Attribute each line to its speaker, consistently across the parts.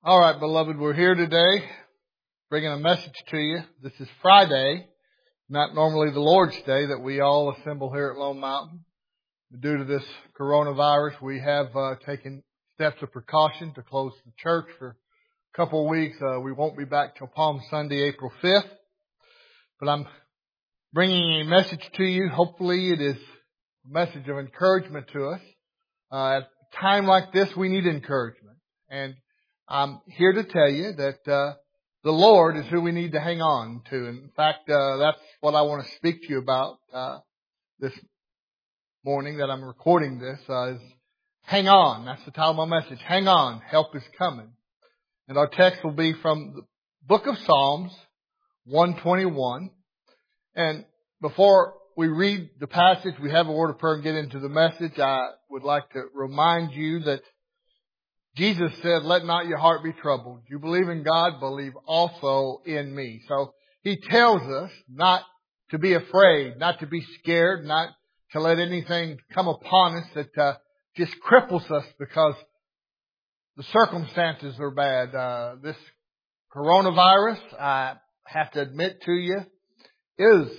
Speaker 1: All right, beloved, we're here today bringing a message to you. This is Friday, not normally the Lord's Day that we all assemble here at Lone Mountain. Due to this coronavirus, we have taken steps of precaution to close the church for a couple of weeks. We won't be back till Palm Sunday, April 5th. But I'm bringing a message to you. Hopefully it is a message of encouragement to us. At a time like this, we need encouragement. And I'm here to tell you that the Lord is who we need to hang on to. In fact, that's what I want to speak to you about this morning that I'm recording this, is Hang On. That's the title of my message. Hang on, help is coming. And our text will be from the book of Psalms 121. And before we read the passage, we have a word of prayer and get into the message. I would like to remind you that Jesus said, let not your heart be troubled. You believe in God, believe also in me. So He tells us not to be afraid, not to be scared, not to let anything come upon us that just cripples us because the circumstances are bad. This coronavirus, I have to admit to you, is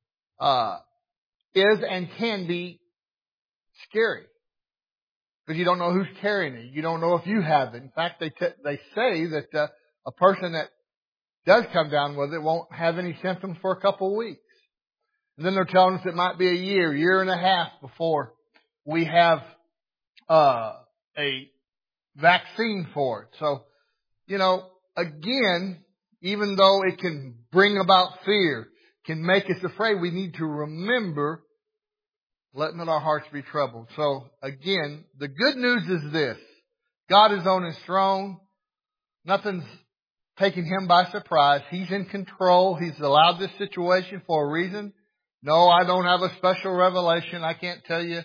Speaker 1: and can be scary. Because you don't know who's carrying it. You don't know if you have it. In fact, they say that a person that does come down with it won't have any symptoms for a couple of weeks. And then they're telling us it might be a year and a half before we have a vaccine for it. So, again, even though it can bring about fear, can make us afraid, we need to remember, let not our hearts be troubled. So, again, the good news is this. God is on His throne. Nothing's taking Him by surprise. He's in control. He's allowed this situation for a reason. No, I don't have a special revelation. I can't tell you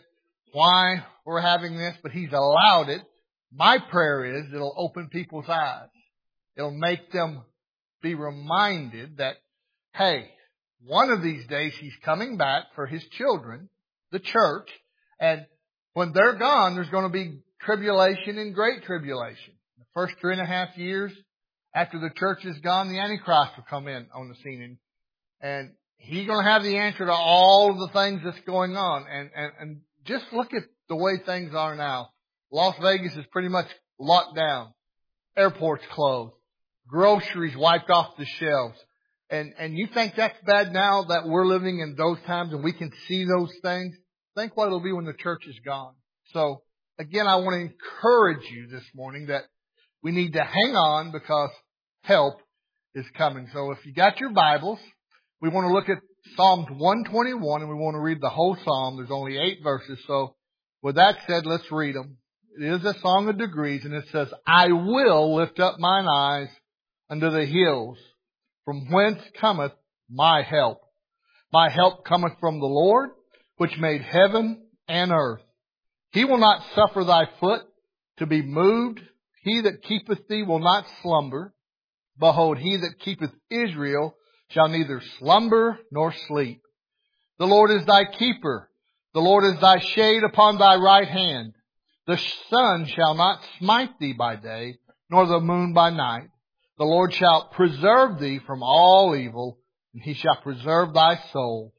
Speaker 1: why we're having this, but He's allowed it. My prayer is it'll open people's eyes. It'll make them be reminded that, hey, one of these days He's coming back for His children, the church, and when they're gone, there's going to be tribulation and great tribulation. The first 3.5 years after the church is gone, the Antichrist will come in on the scene, and he's going to have the answer to all of the things that's going on. And just look at the way things are now. Las Vegas is pretty much locked down. Airports closed. Groceries wiped off the shelves. And you think that's bad now that we're living in those times and we can see those things? Think what it'll be when the church is gone. So, again, I want to encourage you this morning that we need to hang on because help is coming. So if you got your Bibles, we want to look at Psalms 121 and we want to read the whole Psalm. There's only 8 verses. So with that said, let's read them. It is a song of degrees and it says, I will lift up mine eyes unto the hills, from whence cometh my help. My help cometh from the Lord, which made heaven and earth. He will not suffer thy foot to be moved. He that keepeth thee will not slumber. Behold, he that keepeth Israel shall neither slumber nor sleep. The Lord is thy keeper. The Lord is thy shade upon thy right hand. The sun shall not smite thee by day, nor the moon by night. The Lord shall preserve thee from all evil, and He shall preserve thy soul.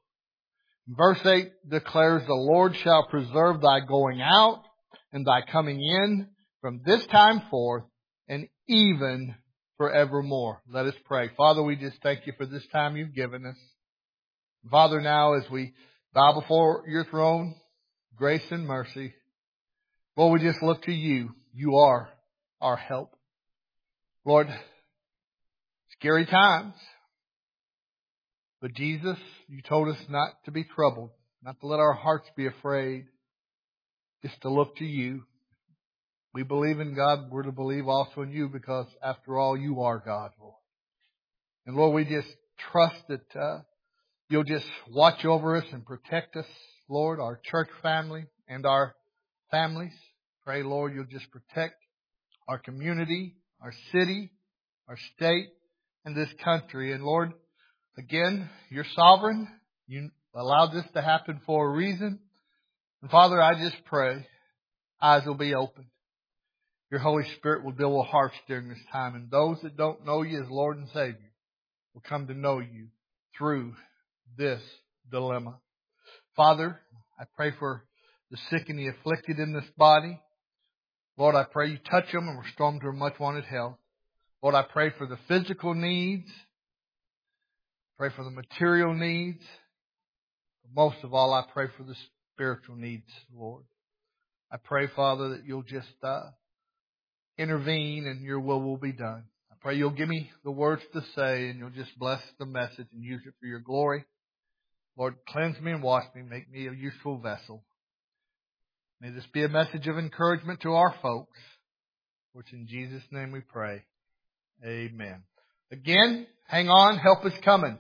Speaker 1: Verse 8 declares, the Lord shall preserve thy going out and thy coming in from this time forth and even forevermore. Let us pray. Father, we just thank You for this time You've given us. Father, now as we bow before Your throne, grace and mercy, Lord, we just look to You. You are our help. Lord, scary times. But Jesus, You told us not to be troubled, not to let our hearts be afraid, just to look to You. We believe in God. We're to believe also in You because, after all, You are God, Lord. And Lord, we just trust that You'll just watch over us and protect us, Lord, our church family and our families. Pray, Lord, You'll just protect our community, our city, our state, and this country. And Lord, again, You're sovereign. You allowed this to happen for a reason. And Father, I just pray eyes will be opened. Your Holy Spirit will deal with hearts during this time. And those that don't know you as Lord and Savior will come to know you through this dilemma. Father, I pray for the sick and the afflicted in this body. Lord, I pray you touch them and restore them to their much wanted health. Lord, I pray for the physical needs. Pray for the material needs. But most of all, I pray for the spiritual needs, Lord. I pray, Father, that you'll just intervene and your will be done. I pray you'll give me the words to say and you'll just bless the message and use it for your glory. Lord, cleanse me and wash me. Make me a useful vessel. May this be a message of encouragement to our folks, which in Jesus' name we pray. Amen. Again, hang on, help is coming.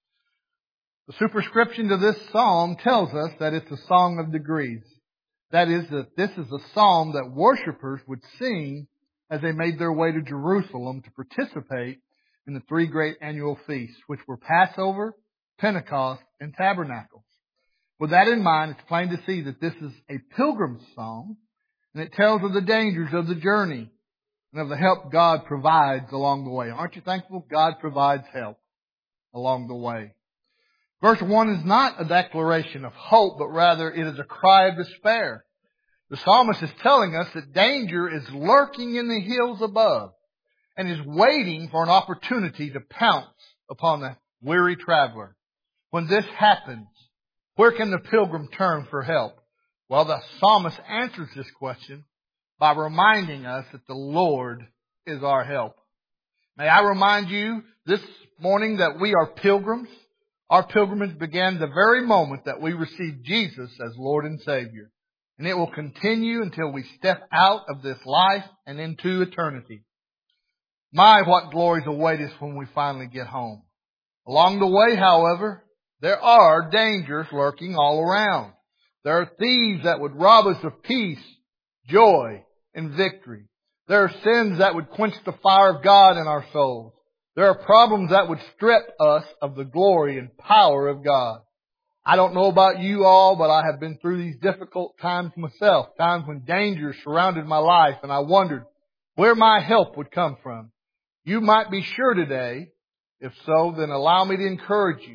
Speaker 1: The superscription to this psalm tells us that it's a song of degrees. That is, that this is a psalm that worshipers would sing as they made their way to Jerusalem to participate in the three great annual feasts, which were Passover, Pentecost, and Tabernacles. With that in mind, it's plain to see that this is a pilgrim's song, and it tells of the dangers of the journey and of the help God provides along the way. Aren't you thankful God provides help along the way? Verse 1 is not a declaration of hope, but rather it is a cry of despair. The psalmist is telling us that danger is lurking in the hills above and is waiting for an opportunity to pounce upon the weary traveler. When this happens, where can the pilgrim turn for help? Well, the psalmist answers this question by reminding us that the Lord is our help. May I remind you this morning that we are pilgrims. Our pilgrimage began the very moment that we received Jesus as Lord and Savior. And it will continue until we step out of this life and into eternity. My, what glories await us when we finally get home. Along the way, however, there are dangers lurking all around. There are thieves that would rob us of peace, joy, and victory. There are sins that would quench the fire of God in our souls. There are problems that would strip us of the glory and power of God. I don't know about you all, but I have been through these difficult times myself, times when danger surrounded my life, and I wondered where my help would come from. You might be sure today. If so, then allow me to encourage you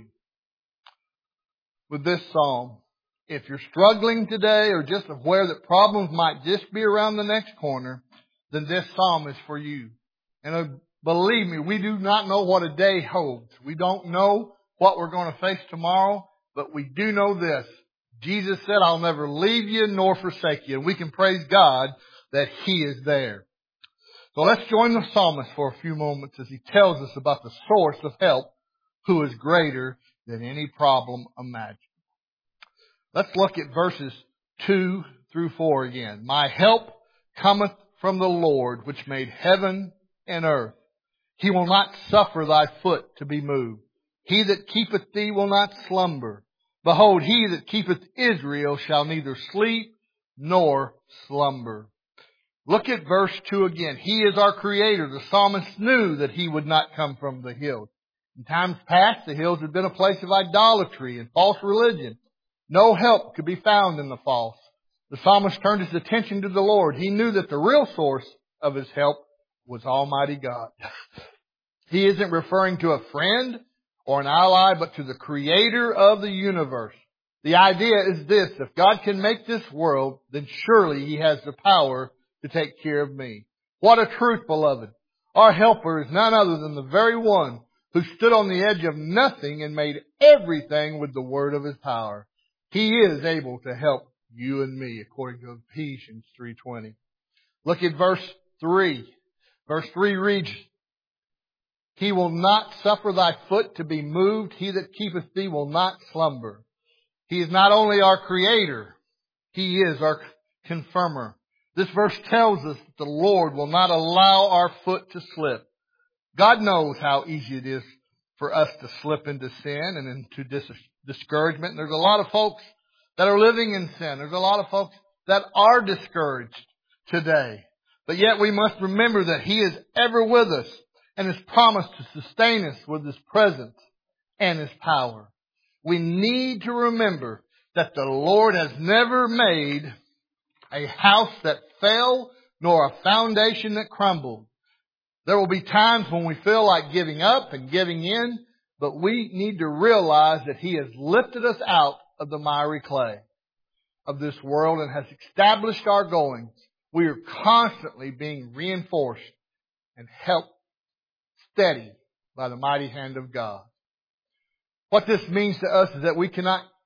Speaker 1: with this psalm. If you're struggling today or just aware that problems might just be around the next corner, then this psalm is for you. And believe me, we do not know what a day holds. We don't know what we're going to face tomorrow, but we do know this. Jesus said, I'll never leave you nor forsake you. And we can praise God that He is there. So let's join the psalmist for a few moments as he tells us about the source of help, who is greater than any problem imagined. Let's look at verses 2 through 4 again. My help cometh from the Lord, which made heaven and earth. He will not suffer thy foot to be moved. He that keepeth thee will not slumber. Behold, he that keepeth Israel shall neither sleep nor slumber. Look at verse 2 again. He is our Creator. The psalmist knew that He would not come from the hills. In times past, the hills had been a place of idolatry and false religion. No help could be found in the false. The psalmist turned his attention to the Lord. He knew that the real source of his help was Almighty God. He isn't referring to a friend or an ally, but to the Creator of the universe. The idea is this: if God can make this world, then surely He has the power to take care of me. What a truth, beloved. Our helper is none other than the very one who stood on the edge of nothing and made everything with the word of His power. He is able to help you and me, according to Ephesians 3:20. Look at verse 3. Verse 3 reads, He will not suffer thy foot to be moved. He that keepeth thee will not slumber. He is not only our Creator, He is our confirmer. This verse tells us that the Lord will not allow our foot to slip. God knows how easy it is for us to slip into sin and into discouragement. And there's a lot of folks that are living in sin. There's a lot of folks that are discouraged today. But yet we must remember that He is ever with us and has promised to sustain us with His presence and His power. We need to remember that the Lord has never made a house that fell nor a foundation that crumbled. There will be times when we feel like giving up and giving in, but we need to realize that He has lifted us out of the miry clay of this world and has established our goings. We are constantly being reinforced and helped steady by the mighty hand of God. What this means to us is that we can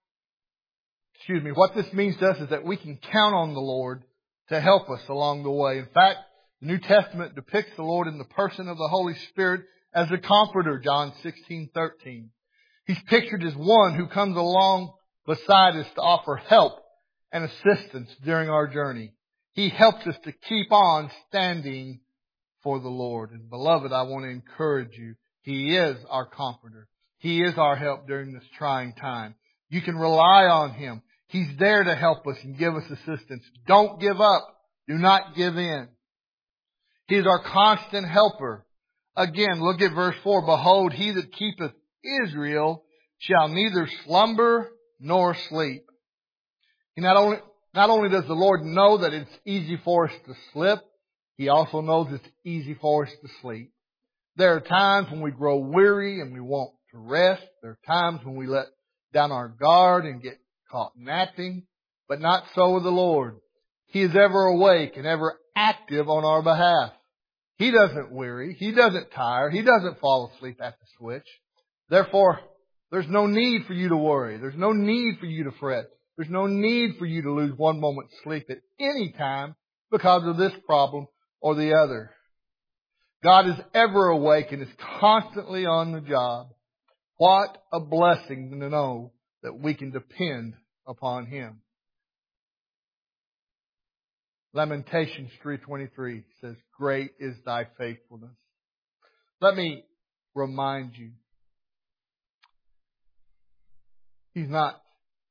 Speaker 1: count on the Lord to help us along the way. In fact, the New Testament depicts the Lord in the person of the Holy Spirit as a comforter, John 16:13. He's pictured as one who comes along beside us to offer help and assistance during our journey. He helps us to keep on standing for the Lord. And beloved, I want to encourage you. He is our comforter. He is our help during this trying time. You can rely on Him. He's there to help us and give us assistance. Don't give up. Do not give in. He is our constant helper. Again, look at verse 4. Behold, He that keepeth Israel shall neither slumber nor sleep. Not only does the Lord know that it's easy for us to slip, He also knows it's easy for us to sleep. There are times when we grow weary and we want to rest. There are times when we let down our guard and get caught napping, but not so with the Lord. He is ever awake and ever active on our behalf. He doesn't weary. He doesn't tire. He doesn't fall asleep at the switch. Therefore, there's no need for you to worry. There's no need for you to fret. There's no need for you to lose one moment's sleep at any time because of this problem or the other. God is ever awake and is constantly on the job. What a blessing to know that we can depend upon Him. Lamentations 3:23 says, great is thy faithfulness. Let me remind you, He's not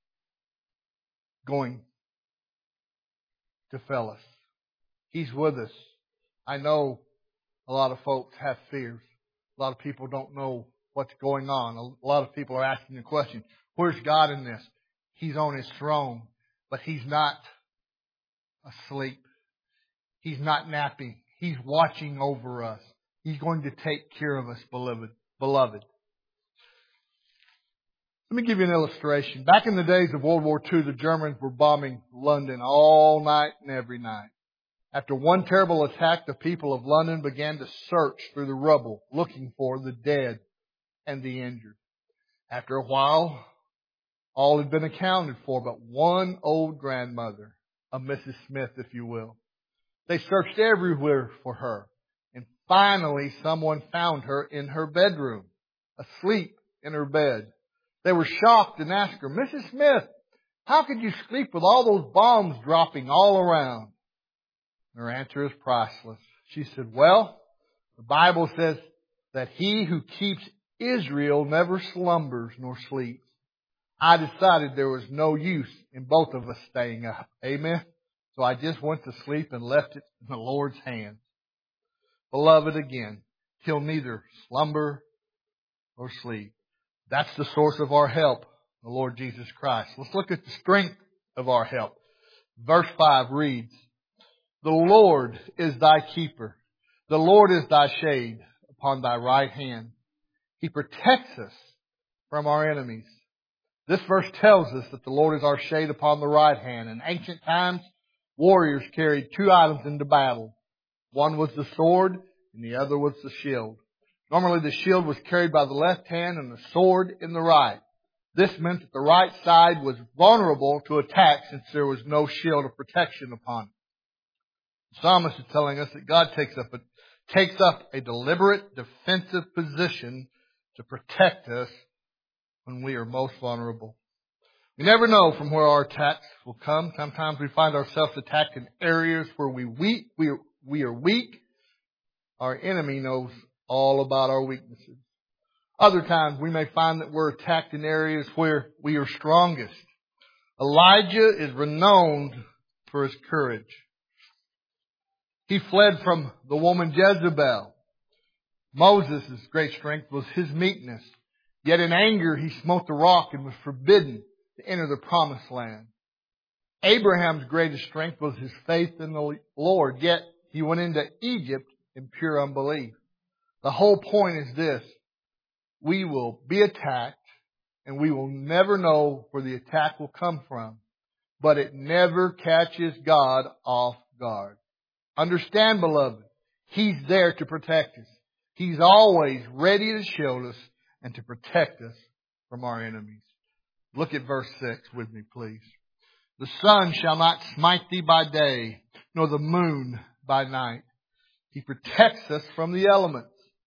Speaker 1: going to fail us. He's with us. I know a lot of folks have fears. A lot of people don't know what's going on. A lot of people are asking the question, where's God in this? He's on His throne, but He's not asleep. He's not napping. He's watching over us. He's going to take care of us, beloved. Let me give you an illustration. Back in the days of World War II, the Germans were bombing London all night and every night. After one terrible attack, the people of London began to search through the rubble, looking for the dead and the injured. After a while, all had been accounted for but one old grandmother, a Mrs. Smith, if you will. They searched everywhere for her, and finally someone found her in her bedroom, asleep in her bed. They were shocked and asked her, Mrs. Smith, how could you sleep with all those bombs dropping all around? Her answer is priceless. She said, well, the Bible says that He who keeps Israel never slumbers nor sleeps. I decided there was no use in both of us staying up. Amen. So I just went to sleep and left it in the Lord's hands. Beloved, again, He'll neither slumber or sleep. That's the source of our help, the Lord Jesus Christ. Let's look at the strength of our help. Verse 5 reads, the Lord is thy keeper. The Lord is thy shade upon thy right hand. He protects us from our enemies. This verse tells us that the Lord is our shade upon the right hand. In ancient times, warriors carried two items into battle. One was the sword and the other was the shield. Normally the shield was carried by the left hand and the sword in the right. This meant that the right side was vulnerable to attack since there was no shield of protection upon it. The psalmist is telling us that God takes up a deliberate defensive position to protect us when we are most vulnerable. We never know from where our attacks will come. Sometimes we find ourselves attacked in areas where we are weak. Our enemy knows all about our weaknesses. Other times we may find that we're attacked in areas where we are strongest. Elijah is renowned for his courage. He fled from the woman Jezebel. Moses' great strength was his meekness. Yet in anger he smote the rock and was forbidden to enter the promised land. Abraham's greatest strength was his faith in the Lord, yet he went into Egypt in pure unbelief. The whole point is this: we will be attacked, and we will never know where the attack will come from, but it never catches God off guard. Understand, beloved, He's there to protect us. He's always ready to shield us and to protect us from our enemies. Look at verse 6 with me, please. The sun shall not smite thee by day, nor the moon by night. He protects us from the elements.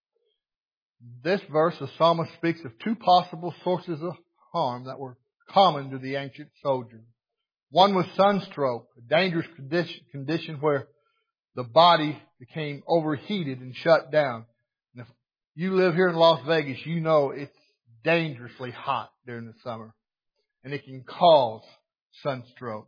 Speaker 1: This verse, the psalmist speaks of two possible sources of harm that were common to the ancient soldier. One was sunstroke, a dangerous condition where the body became overheated and shut down. And if you live here in Las Vegas, you know it's dangerously hot during the summer, and it can cause sunstroke.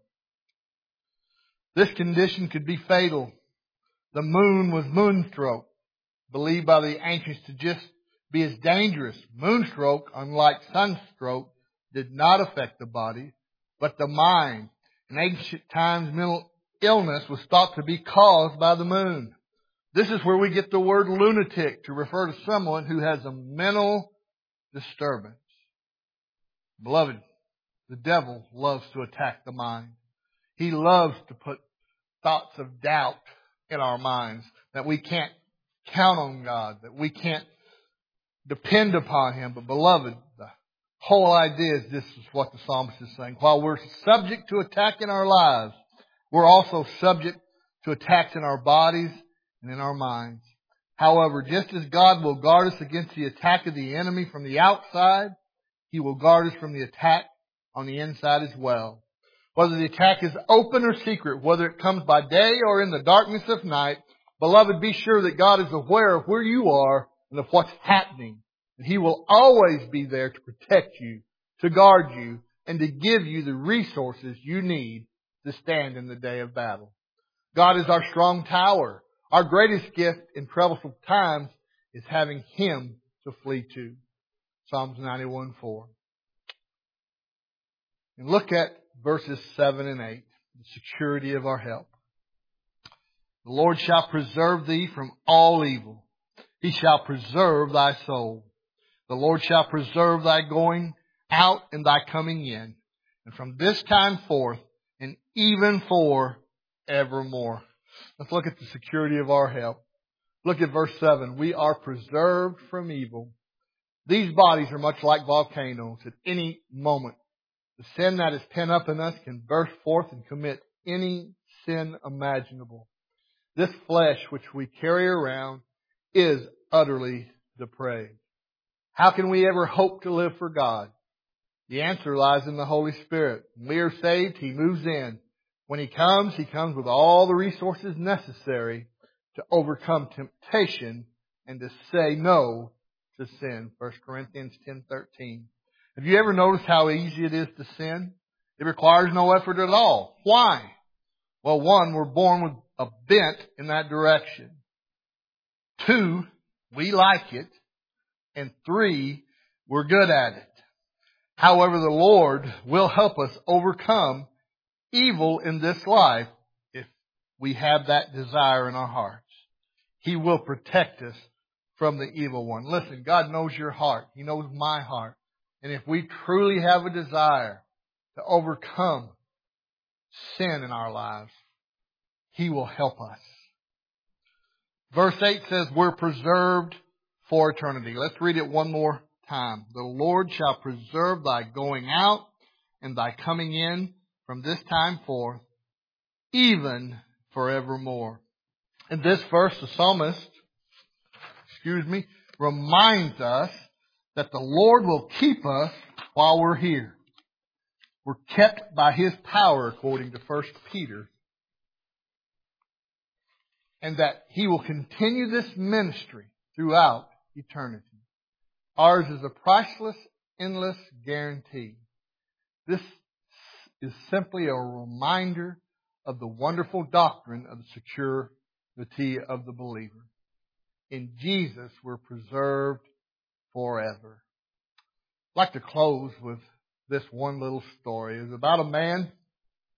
Speaker 1: This condition could be fatal. The moon was moonstroke, believed by the ancients to just be as dangerous. Moonstroke, unlike sunstroke, did not affect the body, but the mind. In ancient times, mental illness was thought to be caused by the moon. This is where we get the word lunatic to refer to someone who has a mental disturbance. Beloved, the devil loves to attack the mind. He loves to put thoughts of doubt in our minds, that we can't count on God, that we can't depend upon Him. But beloved, the whole idea is this is what the psalmist is saying. While we're subject to attack in our lives, we're also subject to attacks in our bodies and in our minds. However, just as God will guard us against the attack of the enemy from the outside, He will guard us from the attack on the inside as well. Whether the attack is open or secret, whether it comes by day or in the darkness of night, beloved, be sure that God is aware of where you are and of what's happening. And He will always be there to protect you, to guard you, and to give you the resources you need to stand in the day of battle. God is our strong tower. Our greatest gift in troublesome times is having Him to flee to. Psalms 91:4. And look at verses 7 and 8, the security of our help. The Lord shall preserve thee from all evil. He shall preserve thy soul. The Lord shall preserve thy going out and thy coming in, and from this time forth and even for evermore. Let's look at the security of our help. Look at verse 7. We are preserved from evil. These bodies are much like volcanoes. At any moment, the sin that is pent up in us can burst forth and commit any sin imaginable. This flesh which we carry around is utterly depraved. How can we ever hope to live for God? The answer lies in the Holy Spirit. When we are saved, He moves in. When He comes with all the resources necessary to overcome temptation and to say no to sin. 1 Corinthians 10:13. Have you ever noticed how easy it is to sin? It requires no effort at all. Why? Well, one, we're born with a bent in that direction. Two, we like it. And three, we're good at it. However, the Lord will help us overcome evil in this life if we have that desire in our hearts. He will protect us from the evil one. Listen, God knows your heart. He knows my heart. And if we truly have a desire to overcome sin in our lives, He will help us. Verse 8 says we're preserved for eternity. Let's read it one more time. The Lord shall preserve thy going out and thy coming in from this time forth, even forevermore. In this verse, the psalmist, reminds us that the Lord will keep us while we're here. We're kept by His power, according to 1 Peter. And that He will continue this ministry throughout eternity. Ours is a priceless, endless guarantee. This is simply a reminder of the wonderful doctrine of the security of the believer. In Jesus, we're preserved forever. I'd like to close with this one little story. It's about a man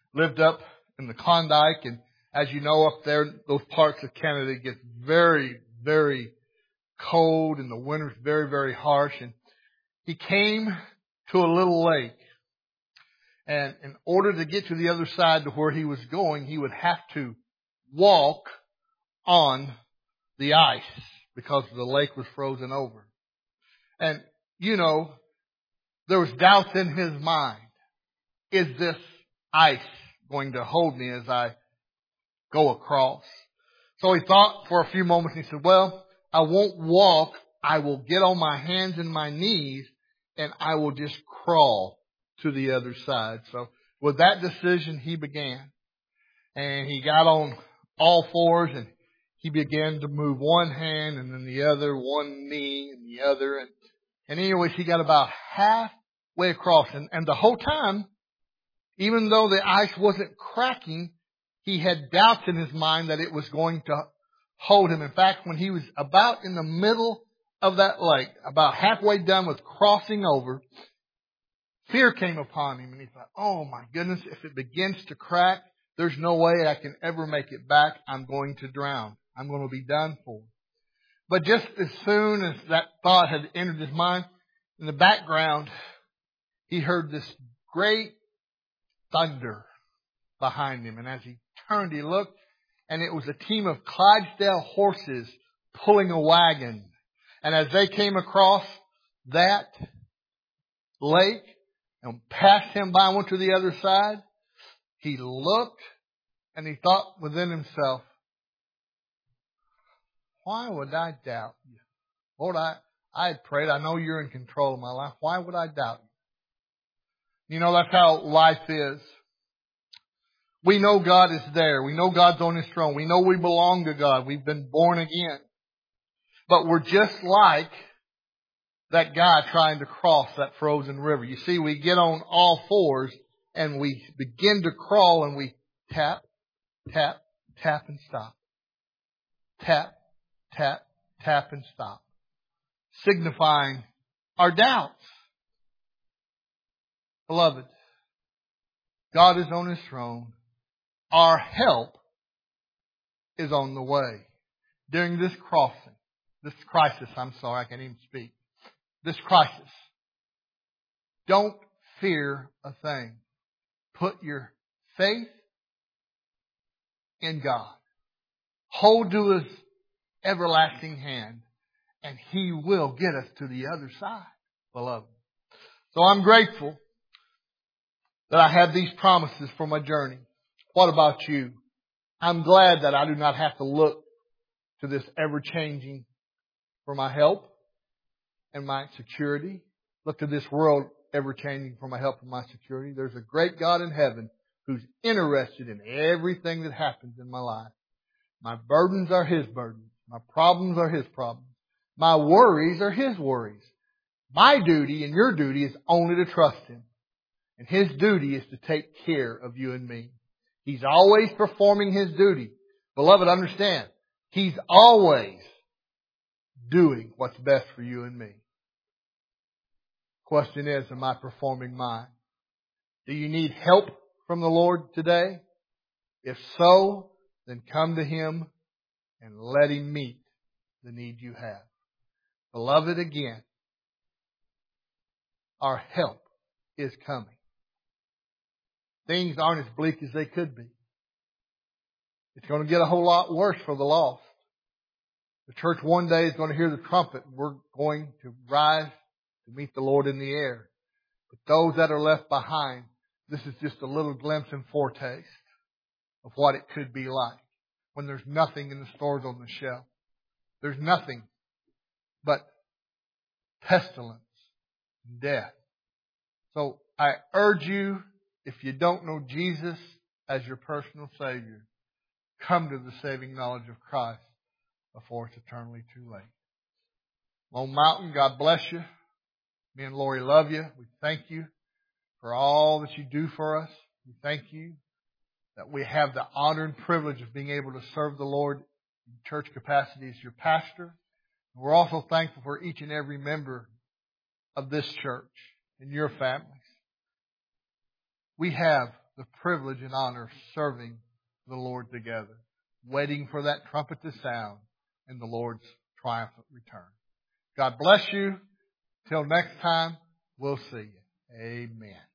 Speaker 1: lived up in the Klondike, and as you know, up there, those parts of Canada get very, very cold, and the winter's very, very harsh. And he came to a little lake, and in order to get to the other side to where he was going, he would have to walk on the ice because the lake was frozen over. And, you know, there was doubts in his mind. Is this ice going to hold me as I go across? So he thought for a few moments and he said, well, I won't walk. I will get on my hands and my knees and I will just crawl to the other side. So with that decision, he began. And he got on all fours and he began to move one hand and then the other, one knee and the other. And anyways, he got about halfway across. And the whole time, even though the ice wasn't cracking, he had doubts in his mind that it was going to hold him. In fact, when he was about in the middle of that lake, about halfway done with crossing over, fear came upon him. And he thought, oh my goodness, if it begins to crack, there's no way I can ever make it back. I'm going to drown. I'm going to be done for. But just as soon as that thought had entered his mind, in the background, he heard this great thunder behind him. And as he turned, he looked, and it was a team of Clydesdale horses pulling a wagon. And as they came across that lake and passed him by, went to the other side, he looked and he thought within himself, why would I doubt you? Lord, I had prayed. I know you're in control of my life. Why would I doubt you? You know, that's how life is. We know God is there. We know God's on His throne. We know we belong to God. We've been born again. But we're just like that guy trying to cross that frozen river. You see, we get on all fours and we begin to crawl and we tap, tap, tap and stop. Tap, tap, tap and stop. Signifying our doubts. Beloved, God is on His throne. Our help is on the way. During this crisis, I can't even speak. This crisis, don't fear a thing. Put your faith in God. Hold to His everlasting hand, and He will get us to the other side, beloved. So I'm grateful that I have these promises for my journey. What about you? I'm glad that I do not have to look to this ever-changing for my help and my security. Look to this world ever-changing for my help and my security. There's a great God in heaven who's interested in everything that happens in my life. My burdens are His burdens. My problems are His problems. My worries are His worries. My duty and your duty is only to trust Him. And His duty is to take care of you and me. He's always performing His duty. Beloved, understand, He's always doing what's best for you and me. Question is, am I performing mine? Do you need help from the Lord today? If so, then come to Him and let Him meet the need you have. Beloved, again, our help is coming. Things aren't as bleak as they could be. It's going to get a whole lot worse for the lost. The church one day is going to hear the trumpet. We're going to rise to meet the Lord in the air. But those that are left behind, this is just a little glimpse and foretaste of what it could be like when there's nothing in the stores on the shelf. There's nothing but pestilence and death. So I urge you, if you don't know Jesus as your personal Savior, come to the saving knowledge of Christ before it's eternally too late. Lone Mountain, God bless you. Me and Lori love you. We thank you for all that you do for us. We thank you that we have the honor and privilege of being able to serve the Lord in church capacity as your pastor. We're also thankful for each and every member of this church and your families. We have the privilege and honor of serving the Lord together, waiting for that trumpet to sound and the Lord's triumphant return. God bless you. Till next time, we'll see you. Amen.